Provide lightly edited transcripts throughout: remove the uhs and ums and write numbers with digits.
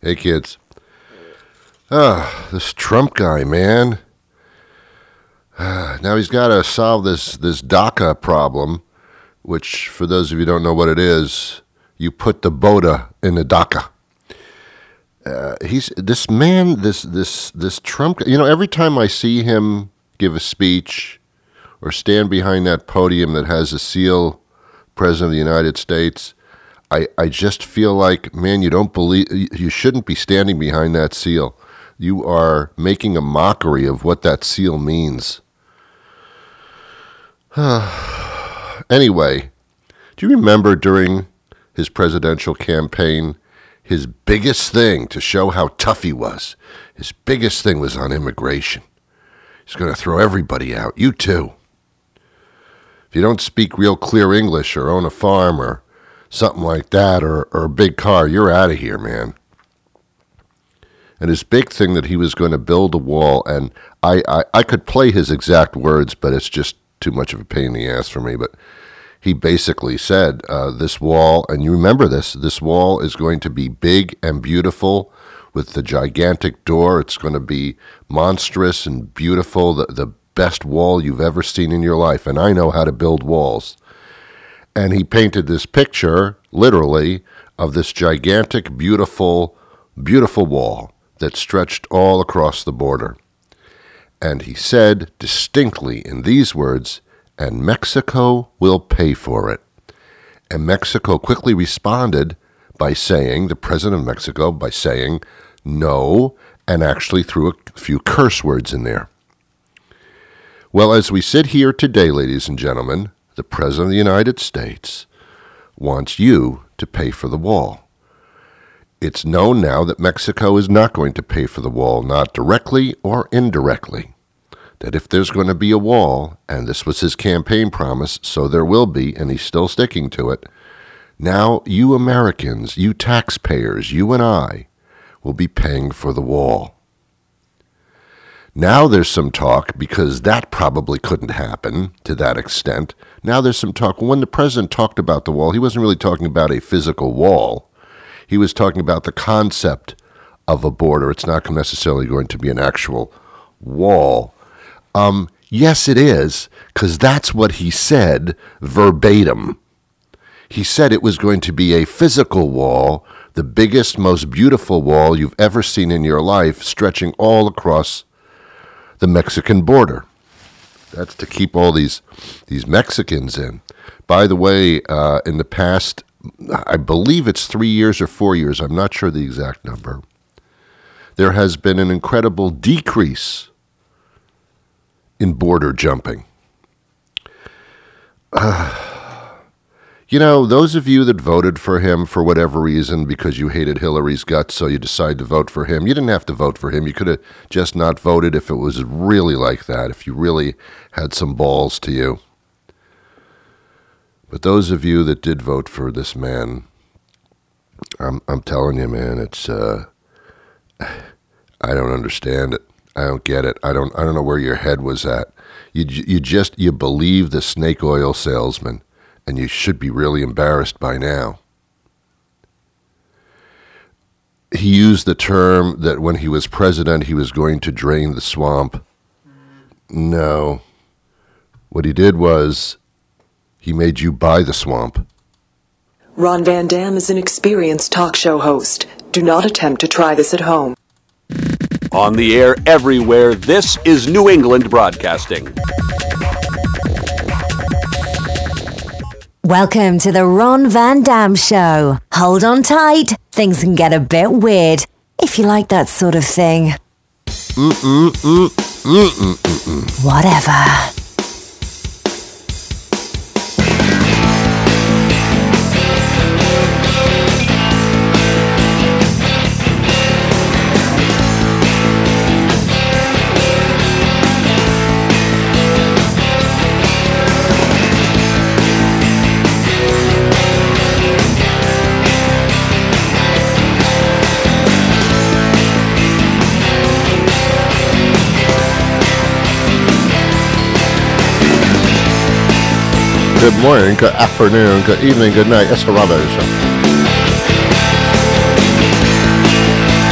Hey, kids. This Trump guy, man. Now he's got to solve this DACA problem, which, for those of you who don't know what it is, you put the BOTA in the DACA. This Trump guy, every time I see him give a speech or stand behind that podium that has a seal, President of the United States, I just feel like, man, you shouldn't be standing behind that seal. You are making a mockery of what that seal means. Anyway, do you remember during his presidential campaign, his biggest thing to show how tough he was, his biggest thing was on immigration. He's going to throw everybody out, you too. If you don't speak real clear English or own a farm or something like that, or a big car, you're out of here, man. And his big thing that he was going to build a wall, and I could play his exact words, but it's just too much of a pain in the ass for me. But he basically said, this wall, and you remember this wall is going to be big and beautiful with the gigantic door. It's going to be monstrous and beautiful, the best wall you've ever seen in your life. And I know how to build walls. And he painted this picture, literally, of this gigantic, beautiful, beautiful wall that stretched all across the border. And he said distinctly in these words, and Mexico will pay for it. And Mexico quickly responded by saying, the president of Mexico, by saying no, and actually threw a few curse words in there. Well, as we sit here today, ladies and gentlemen, the President of the United States wants you to pay for the wall. It's known now that Mexico is not going to pay for the wall, not directly or indirectly. That if there's going to be a wall, and this was his campaign promise, so there will be, and he's still sticking to it, now you Americans, you taxpayers, you and I, will be paying for the wall. Now there's some talk, because that probably couldn't happen to that extent. Now there's some talk. When the president talked about the wall, he wasn't really talking about a physical wall. He was talking about the concept of a border. It's not necessarily going to be an actual wall. Yes, it is, because that's what he said verbatim. He said it was going to be a physical wall, the biggest, most beautiful wall you've ever seen in your life, stretching all across the Mexican border. That's to keep all these Mexicans in. By the way, in the past, I believe it's 3 years or 4 years, I'm not sure the exact number, there has been an incredible decrease in border jumping. Those of you that voted for him for whatever reason, because you hated Hillary's guts, so you decided to vote for him, you didn't have to vote for him. You could have just not voted if it was really like that, if you really had some balls to you. But those of you that did vote for this man, I'm telling you, man, it's I don't understand it. I don't get it. I don't know where your head was at. You believe the snake oil salesman, and you should be really embarrassed by now. He used the term that when he was president, he was going to drain the swamp. No. What he did was he made you buy the swamp. Ron Van Dam is an experienced talk show host. Do not attempt to try this at home. On the air everywhere, this is New England Broadcasting. Welcome to the Ron Van Dam Show. Hold on tight. Things can get a bit weird, if you like that sort of thing. Whatever. Good morning, good afternoon, good evening, good night. It's a Robert Show.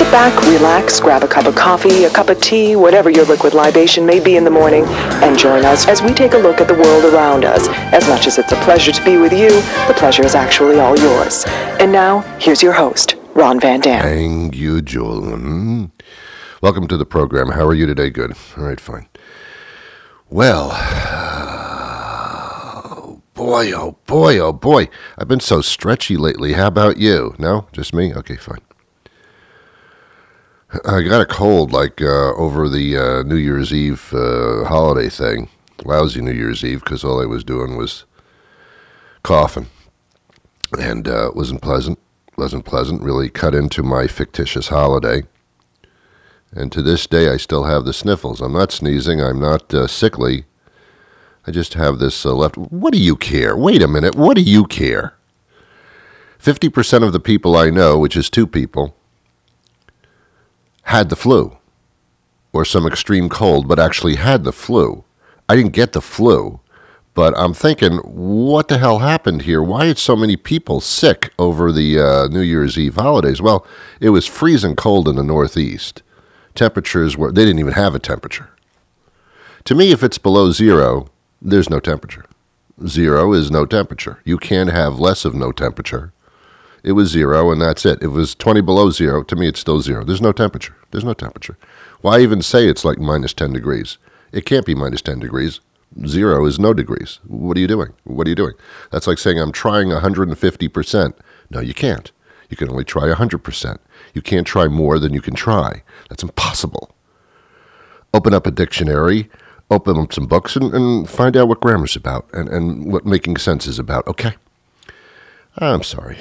Sit back, relax, grab a cup of coffee, a cup of tea, whatever your liquid libation may be in the morning, and join us as we take a look at the world around us. As much as it's a pleasure to be with you, the pleasure is actually all yours. And now, here's your host, Ron Van Dam. Thank you, Joel. Welcome to the program. How are you today? Good. All right, fine. Well, boy, oh boy, oh boy. I've been so stretchy lately. How about you? No? Just me? Okay, fine. I got a cold over the New Year's Eve holiday thing. Lousy New Year's Eve because all I was doing was coughing. And wasn't pleasant. Really cut into my fictitious holiday. And to this day, I still have the sniffles. I'm not sneezing. I'm not sickly. I just have this left. What do you care? Wait a minute. What do you care? 50% of the people I know, which is 2 people, had the flu or some extreme cold, but actually had the flu. I didn't get the flu, but I'm thinking, what the hell happened here? Why are so many people sick over the New Year's Eve holidays? Well, it was freezing cold in the Northeast. Temperatures they didn't even have a temperature. To me, if it's below 0, there's no temperature. 0 is no temperature. You can't have less of no temperature. It was 0, and that's it. If it was 20 below 0, to me, it's still 0. There's no temperature. Why even say it's like minus 10 degrees? It can't be minus 10 degrees. 0 is no degrees. What are you doing? That's like saying I'm trying 150%. No, you can't. You can only try 100%. You can't try more than you can try. That's impossible. Open up a dictionary, open up some books, and find out what grammar's about and what making sense is about. Okay? I'm sorry.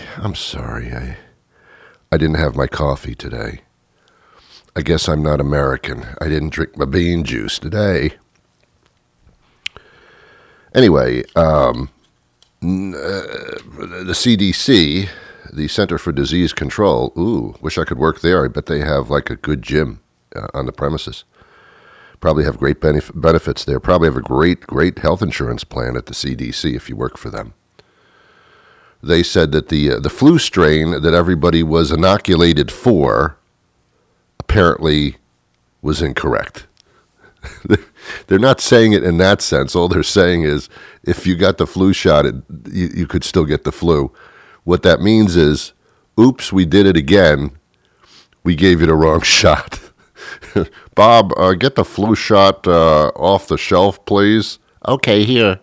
I didn't have my coffee today. I guess I'm not American. I didn't drink my bean juice today. Anyway, the CDC, the Center for Disease Control, wish I could work there. I bet they have like a good gym on the premises. Probably have great benefits there. Probably have a great health insurance plan at the CDC if you work for them. They said that the flu strain that everybody was inoculated for apparently was incorrect. They're not saying it in that sense. All they're saying is if you got the flu shot, you could still get the flu. What that means is, oops, we did it again. We gave you the wrong shot. Bob, get the flu shot off the shelf, please. Okay, here.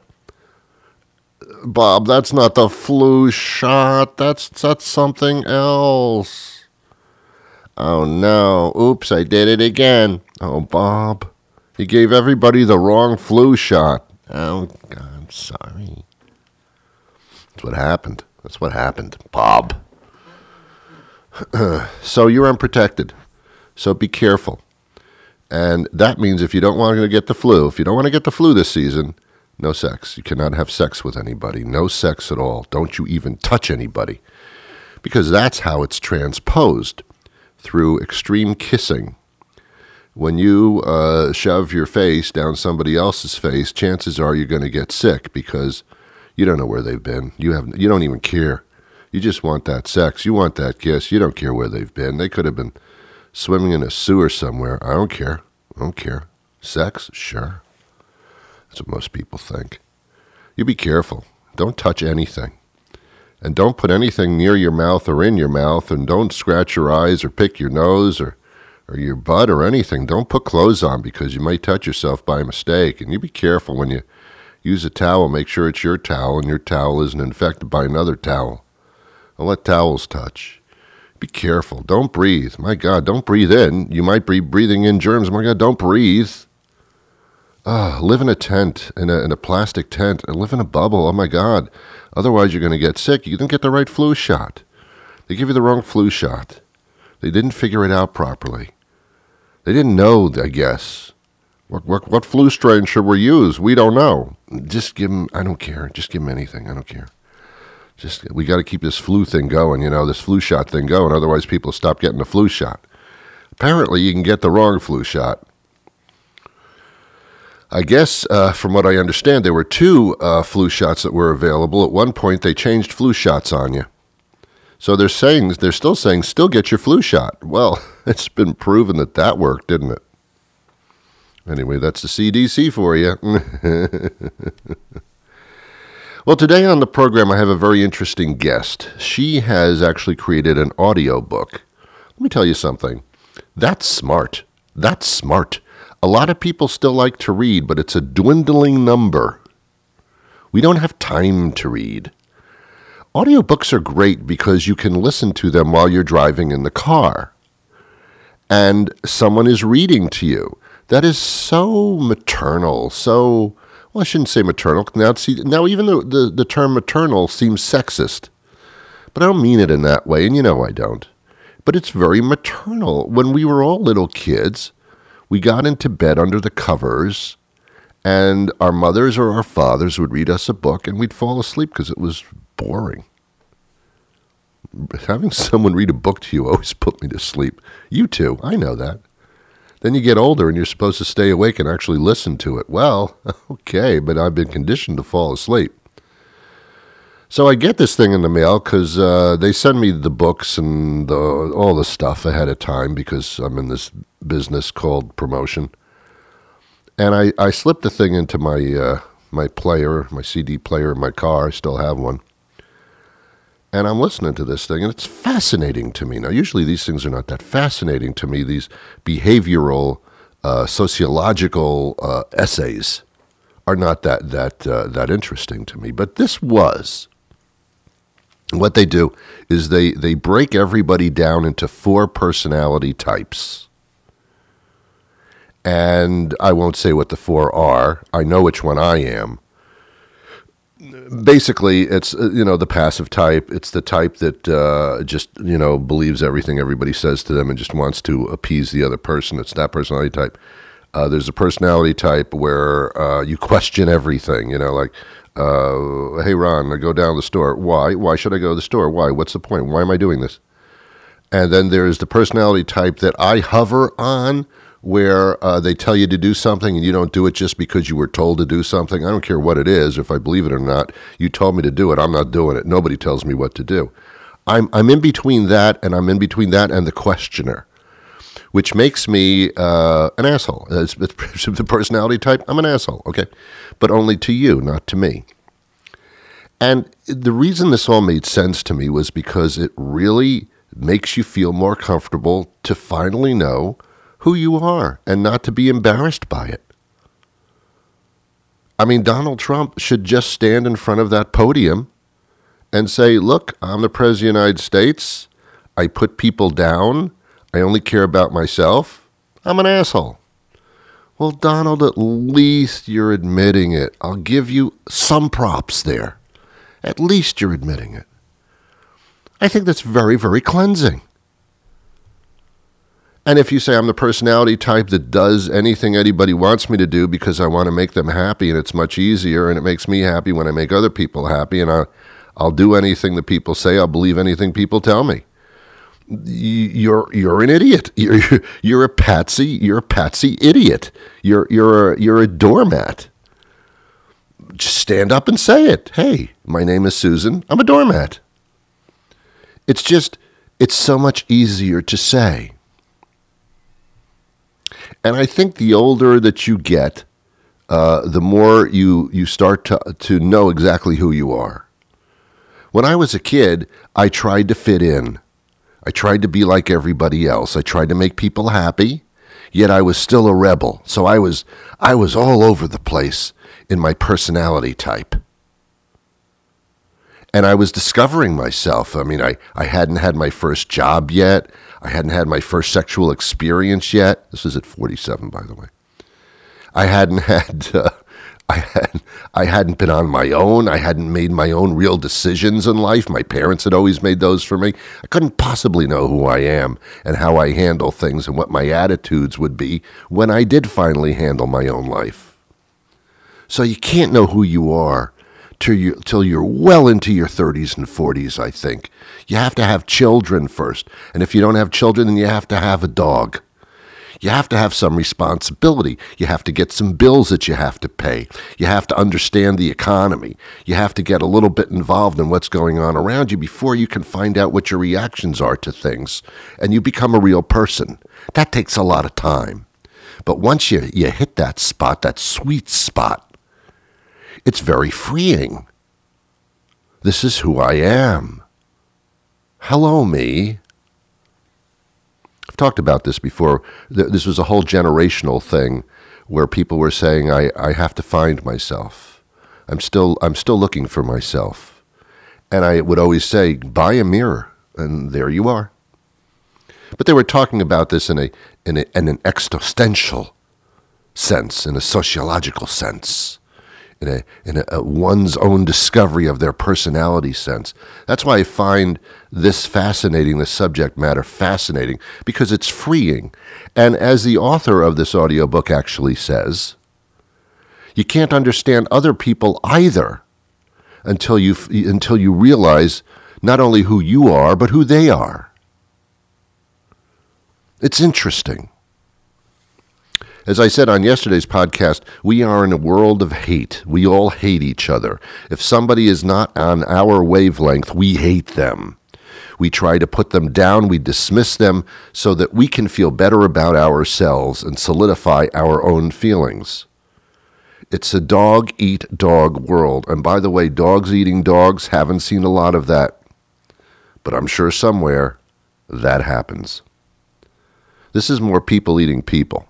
Bob, that's not the flu shot. That's something else. Oh, no. Oops, I did it again. Oh, Bob. He gave everybody the wrong flu shot. Oh, God, I'm sorry. That's what happened, Bob. So you're unprotected. So be careful. And that means if you don't want to get the flu, this season, no sex. You cannot have sex with anybody. No sex at all. Don't you even touch anybody. Because that's how it's transposed, through extreme kissing. When you shove your face down somebody else's face, chances are you're going to get sick because you don't know where they've been. You don't even care. You just want that sex. You want that kiss. You don't care where they've been. They could have been swimming in a sewer somewhere. I don't care. Sex? Sure. That's what most people think. You be careful. Don't touch anything. And don't put anything near your mouth or in your mouth, and don't scratch your eyes or pick your nose or your butt or anything. Don't put clothes on because you might touch yourself by mistake. And you be careful when you use a towel. Make sure it's your towel and your towel isn't infected by another towel. Don't let towels touch. Be careful. Don't breathe. My God, don't breathe in. You might be breathing in germs. My God, don't breathe. Live in a tent, in a plastic tent, and live in a bubble. Oh, my God. Otherwise, you're going to get sick. You didn't get the right flu shot. They give you the wrong flu shot. They didn't figure it out properly. They didn't know, I guess. What flu strain should we use? We don't know. Just give them, I don't care. Just give them anything. I don't care. We got to keep this flu thing going, this flu shot thing going. Otherwise, people stop getting the flu shot. Apparently, you can get the wrong flu shot. I guess, from what I understand, there were 2 flu shots that were available. At one point, they changed flu shots on you. So they're still saying, still get your flu shot. Well, it's been proven that worked, didn't it? Anyway, that's the CDC for you. Well, today on the program, I have a very interesting guest. She has actually created an audio book. Let me tell you something. That's smart. That's smart. A lot of people still like to read, but it's a dwindling number. We don't have time to read. Audiobooks are great because you can listen to them while you're driving in the car. And someone is reading to you. That is so maternal, well, I shouldn't say maternal. Now even the term maternal seems sexist. But I don't mean it in that way, and you know I don't. But it's very maternal. When we were all little kids, we got into bed under the covers, and our mothers or our fathers would read us a book, and we'd fall asleep because it was boring. Having someone read a book to you always put me to sleep. You too, I know that. Then you get older and you're supposed to stay awake and actually listen to it. Well, okay, but I've been conditioned to fall asleep. So I get this thing in the mail because they send me the books and all the stuff ahead of time because I'm in this business called promotion. And I slipped the thing into my player, my CD player in my car. I still have one. And I'm listening to this thing, and it's fascinating to me. Now, usually these things are not that fascinating to me. These behavioral, sociological essays are not that interesting to me. But this was. What they do is they break everybody down into 4 personality types. And I won't say what the 4 are. I know which one I am. Basically, it's, the passive type. It's the type that just, believes everything everybody says to them and just wants to appease the other person. It's that personality type. There's a personality type where you question everything, like, hey, Ron, I go down to the store. Why? Why should I go to the store? Why? What's the point? Why am I doing this? And then there's the personality type that I hover on, where they tell you to do something and you don't do it just because you were told to do something. I don't care what it is, if I believe it or not. You told me to do it. I'm not doing it. Nobody tells me what to do. I'm in between that, and I'm in between that and the questioner, which makes me an asshole. It's the personality type, I'm an asshole, okay? But only to you, not to me. And the reason this all made sense to me was because it really makes you feel more comfortable to finally know who you are and not to be embarrassed by it. I mean, Donald Trump should just stand in front of that podium and say, look, I'm the President of the United States. I put people down. I only care about myself. I'm an asshole. Well, Donald, at least you're admitting it. I'll give you some props there. At least you're admitting it. I think that's very, very cleansing. And if you say I'm the personality type that does anything anybody wants me to do because I want to make them happy and it's much easier and it makes me happy when I make other people happy and I'll do anything that people say, I'll believe anything people tell me. You're an idiot. You're a patsy idiot. You're a doormat. Just stand up and say it. Hey, my name is Susan. I'm a doormat. It's so much easier to say. And I think the older that you get, the more you start to know exactly who you are. When I was a kid, I tried to fit in. I tried to be like everybody else. I tried to make people happy, yet I was still a rebel. So I was all over the place in my personality type. And I was discovering myself. I mean, I hadn't had my first job yet. I hadn't had my first sexual experience yet. This is at 47, by the way. I hadn't been on my own. I hadn't made my own real decisions in life. My parents had always made those for me. I couldn't possibly know who I am and how I handle things and what my attitudes would be when I did finally handle my own life. So you can't know who you are till you're well into your 30s and 40s, I think. You have to have children first. And if you don't have children, then you have to have a dog. You have to have some responsibility. You have to get some bills that you have to pay. You have to understand the economy. You have to get a little bit involved in what's going on around you before you can find out what your reactions are to things. And you become a real person. That takes a lot of time. But once you hit that spot, that sweet spot, it's very freeing. This is who I am. Hello, me. I've talked about this before. This was a whole generational thing where people were saying, I have to find myself. I'm still looking for myself. And I would always say, buy a mirror, and there you are. But they were talking about this in an existential sense, in a sociological sense, in a one's own discovery of their personality sense. That's why I find this fascinating, this subject matter fascinating, because it's freeing. And as the author of this audiobook actually says, you can't understand other people either until you realize not only who you are, but who they are. It's interesting. As I said on yesterday's podcast, we are in a world of hate. We all hate each other. If somebody is not on our wavelength, we hate them. We try to put them down. We dismiss them so that we can feel better about ourselves and solidify our own feelings. It's a dog-eat-dog world. And by the way, dogs eating dogs, haven't seen a lot of that. But I'm sure somewhere that happens. This is more people eating people.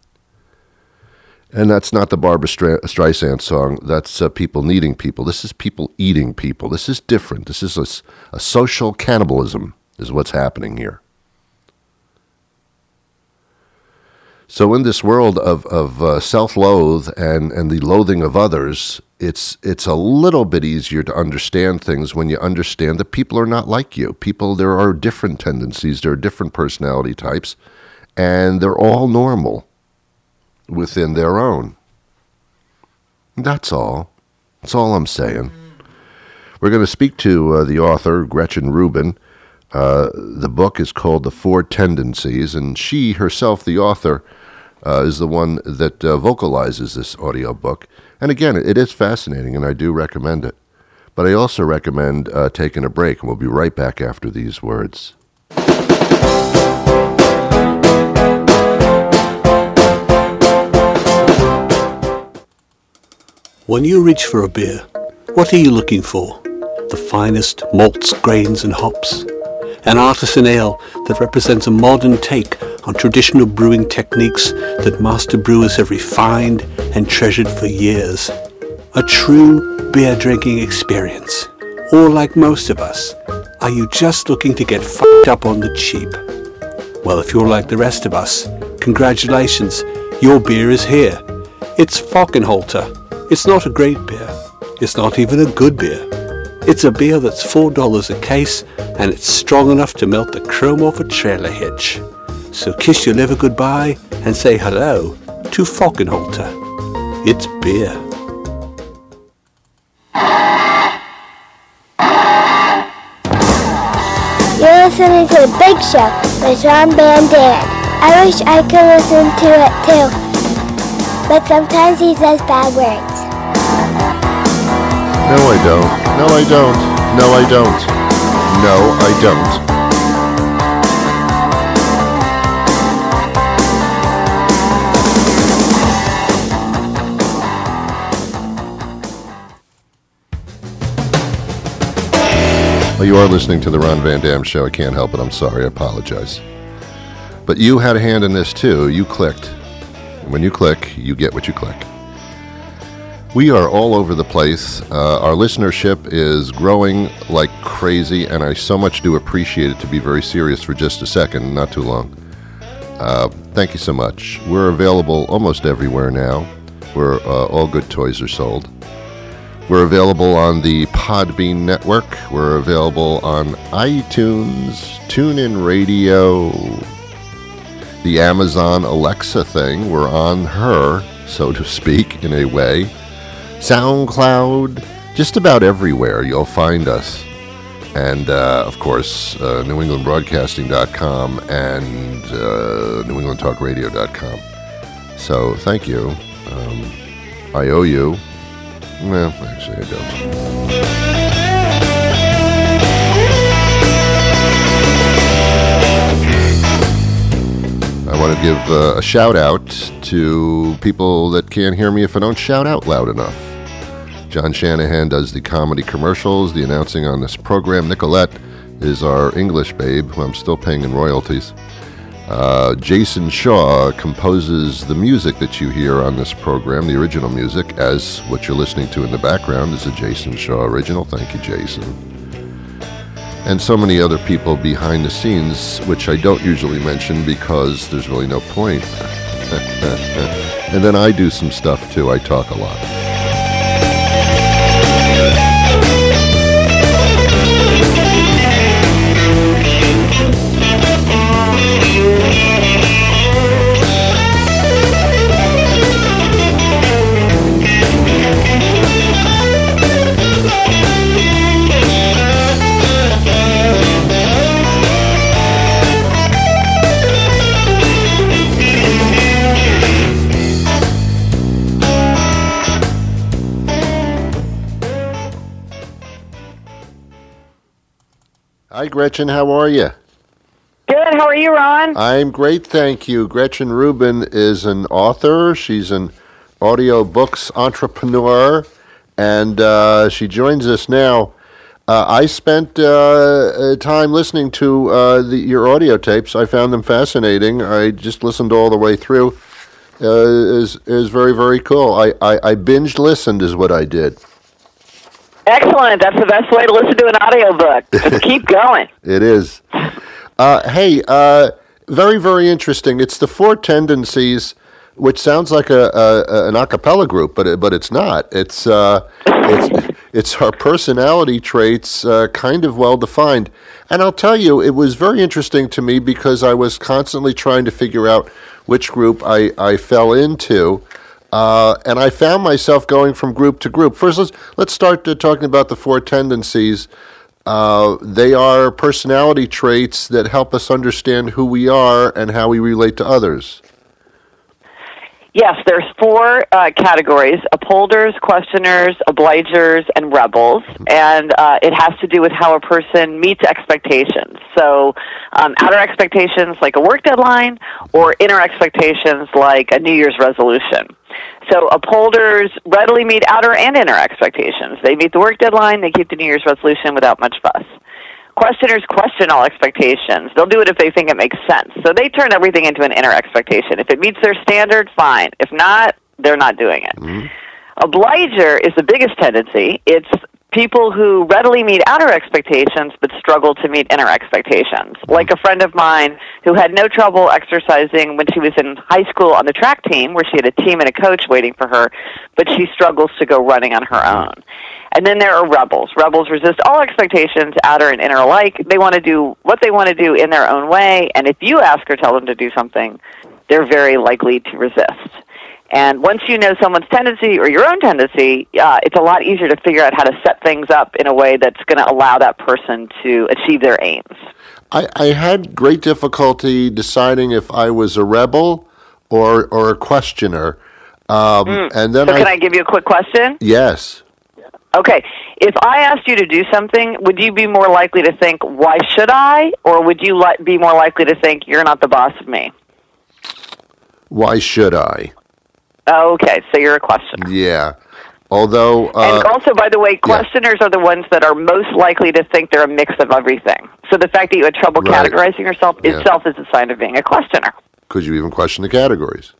And that's not the Barbra Streisand song. That's people needing people. This is people eating people. This is different. This is a social cannibalism is what's happening here. So in this world of self-loathe and the loathing of others, it's a little bit easier to understand things when you understand that people are not like you. There are different tendencies. There are different personality types. And they're all normal within their own. That's all. That's all I'm saying. We're going to speak to the author, Gretchen Rubin. The book is called The Four Tendencies, and she herself, the author, is the one that vocalizes this audiobook. And again, it is fascinating, and I do recommend it. But I also recommend taking a break, and we'll be right back after these words. When you reach for a beer, what are you looking for? The finest malts, grains and hops? An artisan ale that represents a modern take on traditional brewing techniques that master brewers have refined and treasured for years. A true beer drinking experience. Or like most of us, are you just looking to get fucked up on the cheap? Well, if you're like the rest of us, congratulations, your beer is here. It's Falkenholter. It's not a great beer. It's not even a good beer. It's a beer that's $4 a case, and it's strong enough to melt the chrome off a trailer hitch. So kiss your liver goodbye and say hello to Falkenholter. It's beer. You're listening to The Big Show with Ron Van Dam. I wish I could listen to it too, but sometimes he says bad words. No, I don't. No, I don't. No, I don't. No, I don't. Well, you are listening to the Ron Van Dam Show. I can't help it. I'm sorry. I apologize. But you had a hand in this, too. You clicked. And when you click, you get what you click. We are all over the place. Our listenership is growing like crazy, and I so much do appreciate it. To be very serious for just a second, not too long. Thank you so much. We're available almost everywhere now, where all good toys are sold. We're available on the Podbean network. We're available on iTunes, TuneIn Radio, the Amazon Alexa thing. We're on her, so to speak, in a way. SoundCloud, just about everywhere you'll find us. and, of course, NewEnglandBroadcasting.com and NewEnglandTalkRadio.com. So, thank you. I owe you. Well, actually, I don't. I want to give a shout-out to people that can't hear me if I don't shout out loud enough. John Shanahan does the comedy commercials, the announcing on this program. Nicolette is our English babe, who I'm still paying in royalties. Jason Shaw composes the music that you hear on this program, the original music, as what you're listening to in the background is a Jason Shaw original. Thank you, Jason. And so many other people behind the scenes, which I don't usually mention because there's really no point. And then I do some stuff too. I talk a lot. Hi, Gretchen. How are you? Good. How are you, Ron? I'm great, thank you. Gretchen Rubin is an author. She's an audiobooks entrepreneur, and she joins us now. I spent time listening to your audio tapes. I found them fascinating. I just listened all the way through. Is very, very cool. I binge listened is what I did. Excellent. That's the best way to listen to an audiobook. Just keep going. It is. Hey, very, very interesting. It's the Four Tendencies, which sounds like an a cappella group, but it's not. It's our personality traits, kind of well defined. And I'll tell you, it was very interesting to me because I was constantly trying to figure out which group I fell into. And I found myself going from group to group. First, let's start talking about the Four Tendencies. They are personality traits that help us understand who we are and how we relate to others. Yes, there's four categories: upholders, questioners, obligers, and rebels. And it has to do with how a person meets expectations. So outer expectations like a work deadline, or inner expectations like a New Year's resolution. So upholders readily meet outer and inner expectations. They meet the work deadline, they keep the New Year's resolution without much fuss. Questioners question all expectations. They'll do it if they think it makes sense. So they turn everything into an inner expectation. If it meets their standard, fine. If not, they're not doing it. Mm-hmm. Obliger is the biggest tendency. It's people who readily meet outer expectations but struggle to meet inner expectations. Like a friend of mine who had no trouble exercising when she was in high school on the track team, where she had a team and a coach waiting for her, but she struggles to go running on her own. And then there are rebels. Rebels resist all expectations, outer and inner alike. They want to do what they want to do in their own way, and if you ask or tell them to do something, they're very likely to resist. And once you know someone's tendency or your own tendency, it's a lot easier to figure out how to set things up in a way that's going to allow that person to achieve their aims. I had great difficulty deciding if I was a rebel or a questioner. And then can I give you a quick question? Yes. Okay. If I asked you to do something, would you be more likely to think, why should I? Or would you be more likely to think, you're not the boss of me? Why should I? Okay, so you're a questioner. Yeah. Although... and also, by the way, questioners are the ones that are most likely to think they're a mix of everything. So the fact that you had trouble categorizing yourself itself is a sign of being a questioner. Could you even question the categories?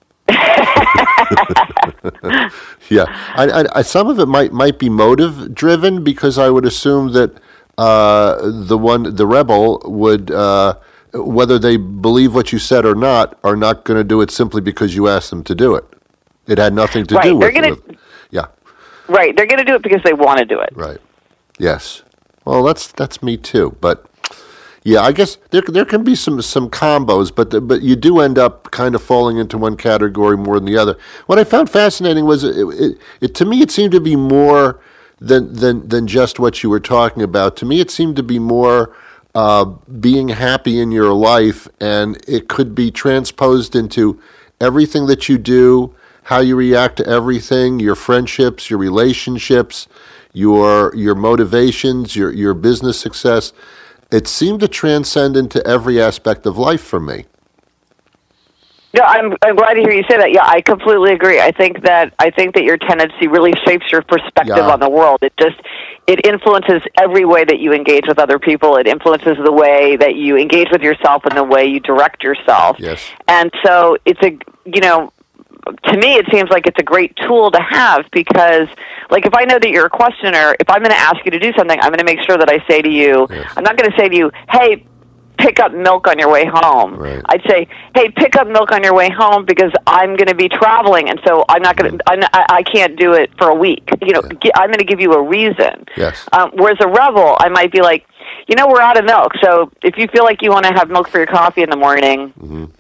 Yeah. I some of it might be motive driven, because I would assume that the rebel would... whether they believe what you said or not, are not going to do it simply because you asked them to do it. It had nothing to do with it. Yeah. Right. They're going to do it because they want to do it. Right. Yes. Well, that's me too. But yeah, I guess there can be some combos, but you do end up kind of falling into one category more than the other. What I found fascinating was it to me it seemed to be more than just what you were talking about. To me, it seemed to be more being happy in your life, and it could be transposed into everything that you do, how you react to everything, your friendships, your relationships, your motivations, your business success. It seemed to transcend into every aspect of life for me. Yeah, I'm glad to hear you say that. Yeah, I completely agree. I think that your tendency really shapes your perspective on the world. It influences every way that you engage with other people. It influences the way that you engage with yourself and the way you direct yourself. Yes. And so to me, it seems like it's a great tool to have because, like, if I know that you're a questioner, if I'm going to ask you to do something, I'm going to make sure that I say to you, I'm not going to say to you, hey, pick up milk on your way home. Right. I'd say, hey, pick up milk on your way home because I'm going to be traveling, and so I'm not going to. I can't do it for a week. I'm going to give you a reason. Yes. Whereas a rebel, I might be like, we're out of milk, so if you feel like you want to have milk for your coffee in the morning,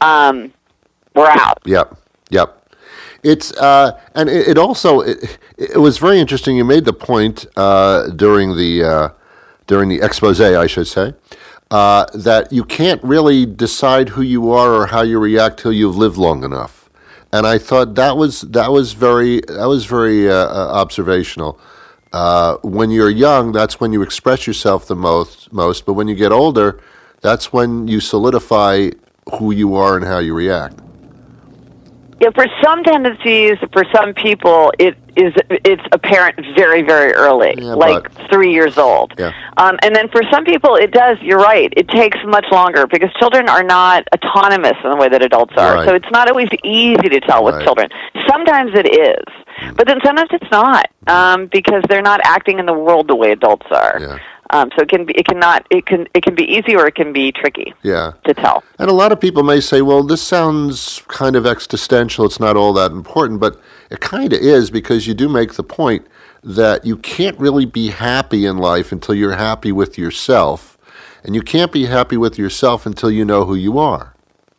we're out. Yep. It's and it also it was very interesting. You made the point during the expose, I should say, that you can't really decide who you are or how you react till you've lived long enough. And I thought that was very observational. When you're young, that's when you express yourself the most. But when you get older, that's when you solidify who you are and how you react. Yeah, for some tendencies, for some people, it's apparent very, very early, like 3 years old. Yeah. And then for some people, it does. You're right. It takes much longer because children are not autonomous in the way that adults are. Right. So it's not always easy to tell with children. Sometimes it is, but then sometimes it's not because they're not acting in the world the way adults are. Yeah. So it can be easy or it can be tricky to tell. And a lot of people may say, well, this sounds kind of existential. It's not all that important, but it kind of is because you do make the point that you can't really be happy in life until you're happy with yourself, and you can't be happy with yourself until you know who you are.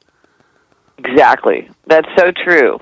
Exactly. That's so true.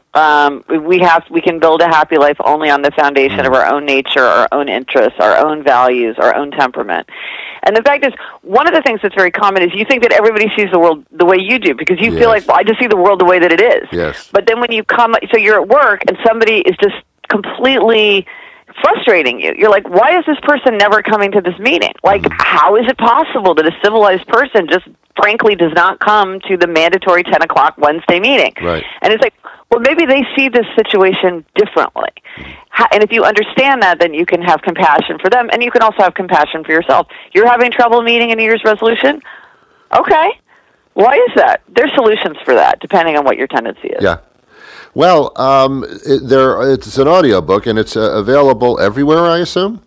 We can build a happy life only on the foundation of our own nature, our own interests, our own values, our own temperament. And the fact is, one of the things that's very common is you think that everybody sees the world the way you do because you feel like, well, I just see the world the way that it is. Yes. But then when you so you're at work and somebody is just completely frustrating you. You're like, why is this person never coming to this meeting? Like, how is it possible that a civilized person just frankly does not come to the mandatory 10 o'clock Wednesday meeting? Right. And it's like, well, maybe they see this situation differently. And if you understand that, then you can have compassion for them, and you can also have compassion for yourself. You're having trouble meeting a New Year's resolution? Okay. Why is that? There's solutions for that, depending on what your tendency is. Yeah. Well, it's an audiobook, and it's available everywhere, I assume?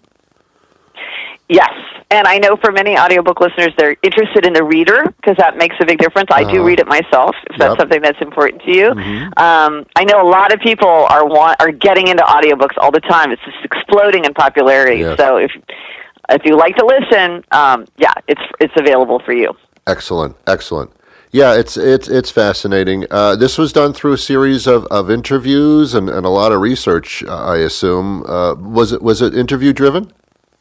Yes. And I know for many audiobook listeners, they're interested in the reader because that makes a big difference. I do read it myself if that's something that's important to you. I know a lot of people are getting into audiobooks all the time. It's just exploding in popularity. Yes. So if you like to listen, it's available for you. Excellent. Yeah, it's fascinating. This was done through a series of interviews and a lot of research, I assume. Was it interview driven?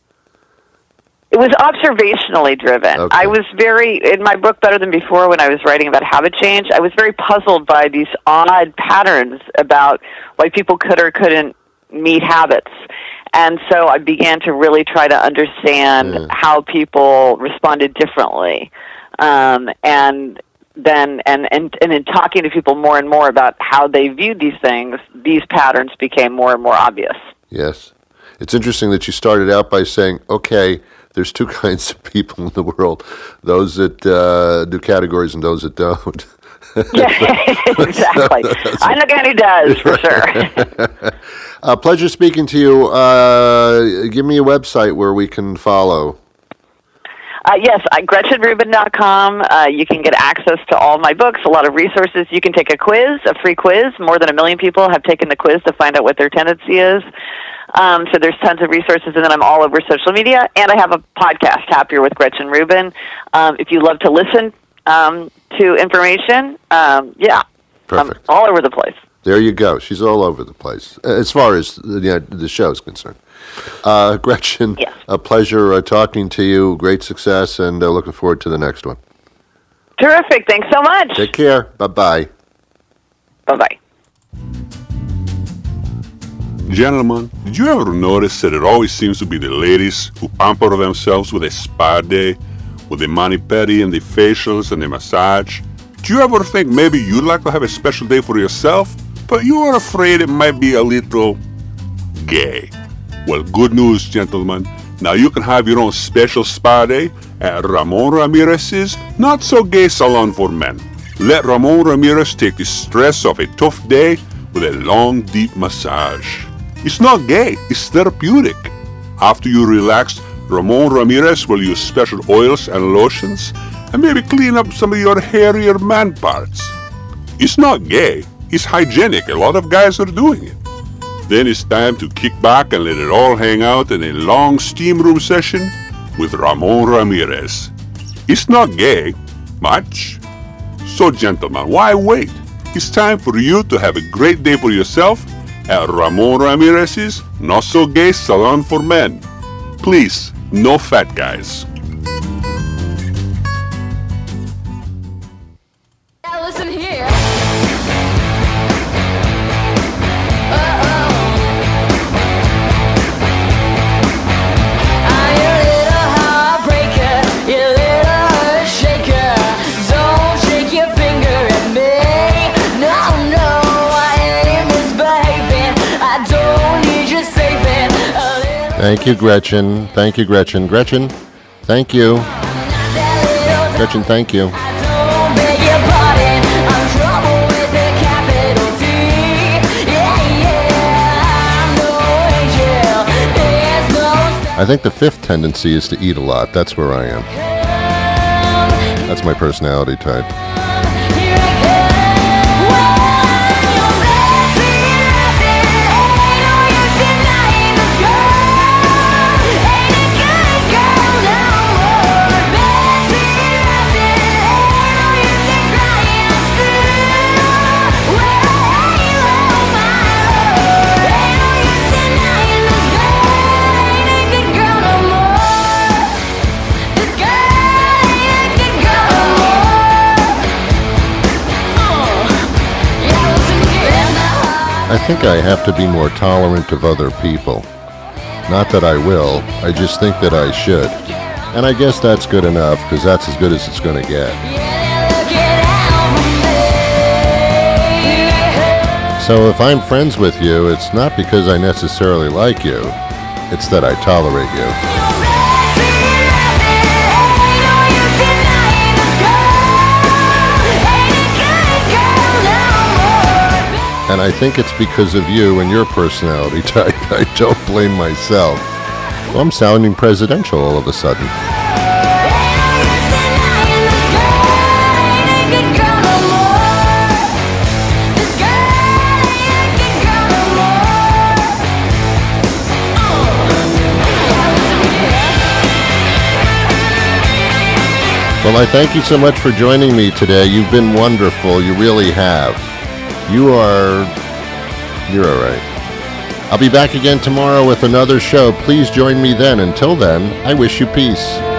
It was observationally driven. Okay. I was in my book, Better Than Before, when I was writing about habit change, I was very puzzled by these odd patterns about why people could or couldn't meet habits. And so I began to really try to understand how people responded differently. And in talking to people more and more about how they viewed these things, these patterns became more and more obvious. Yes. It's interesting that you started out by saying, okay, there's two kinds of people in the world, those that do categories and those that don't. Yeah, exactly. I'm the guy who does, for sure. Pleasure speaking to you. Give me a website where we can follow. Yes, GretchenRubin.com. You can get access to all my books, a lot of resources. You can take a free quiz. More than 1 million people have taken the quiz to find out what their tendency is. So there's tons of resources, and then I'm all over social media. And I have a podcast, Happier with Gretchen Rubin. If you love to listen to information, Perfect. I'm all over the place. There you go. She's all over the place, as far as the show is concerned. Gretchen, Yes. a pleasure talking to you. Great success, and looking forward to the next one. Terrific. Thanks so much. Take care. Bye-bye. Bye-bye. Gentlemen, did you ever notice that it always seems to be the ladies who pamper themselves with a spa day, with the mani-pedi and the facials and the massage? Do you ever think maybe you'd like to have a special day for yourself, but you are afraid it might be a little gay? Well, good news, gentlemen. Now you can have your own special spa day at Ramon Ramirez's Not So Gay Salon for Men. Let Ramon Ramirez take the stress of a tough day with a long, deep massage. It's not gay, it's therapeutic. After you relax, Ramon Ramirez will use special oils and lotions and maybe clean up some of your hairier man parts. It's not gay, it's hygienic. A lot of guys are doing it. Then it's time to kick back and let it all hang out in a long steam room session with Ramon Ramirez. It's not gay, much. So gentlemen, why wait? It's time for you to have a great day for yourself at Ramon Ramirez's Not So Gay Salon for Men. Please, no fat guys. Now listen here. Thank you, Gretchen. Thank you, Gretchen. Gretchen, thank you. Gretchen, thank you. I think the fifth tendency is to eat a lot. That's where I am. That's my personality type. I think I have to be more tolerant of other people. Not that I will, I just think that I should. And I guess that's good enough, because that's as good as it's going to get. So if I'm friends with you, it's not because I necessarily like you, it's that I tolerate you. And I think it's because of you and your personality type. I don't blame myself. Well, I'm sounding presidential all of a sudden. Well, I thank you so much for joining me today. You've been wonderful. You really have. You're all right. I'll be back again tomorrow with another show. Please join me then. Until then, I wish you peace.